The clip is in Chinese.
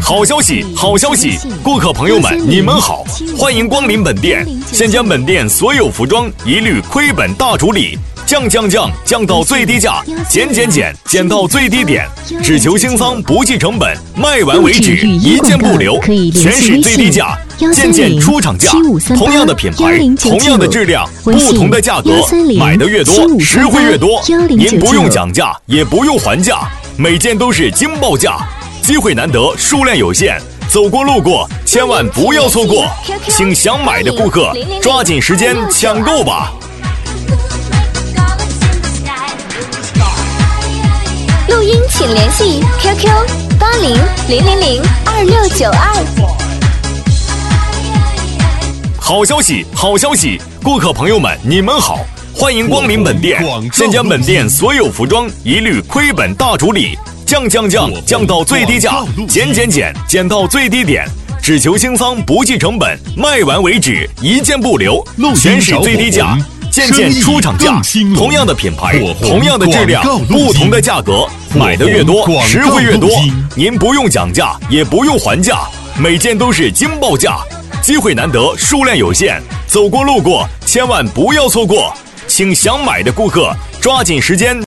好消息，好消息！顾客朋友们，你们好，欢迎光临本店。现将本店所有服装一律亏本大处理，降到最低价，减到最低点，只求清仓不计成本，卖完为止，一件不留，全是最低价，件出厂价，同样的品牌，同样的质量，不同的价格，买的越多，实惠越多。您不用讲价，也不用还价，每件都是惊爆价。机会难得，数量有限，走过路过千万不要错过，请想买的顾客抓紧时间抢购吧。 录音请联系 QQ80000262。 好消息，好消息！顾客朋友们，你们好，欢迎光临本店。现将本店所有服装一律亏本大处理，降到最低价，减到最低点，只求清仓不计成本，卖完为止，一件不留，全是最低价，件出厂价，同样的品牌，同样的质量，不同的价格，买的越多，实惠越多。您不用讲价，也不用还价，每件都是惊爆价。机会难得，数量有限，走过路过千万不要错过，请想买的顾客抓紧时间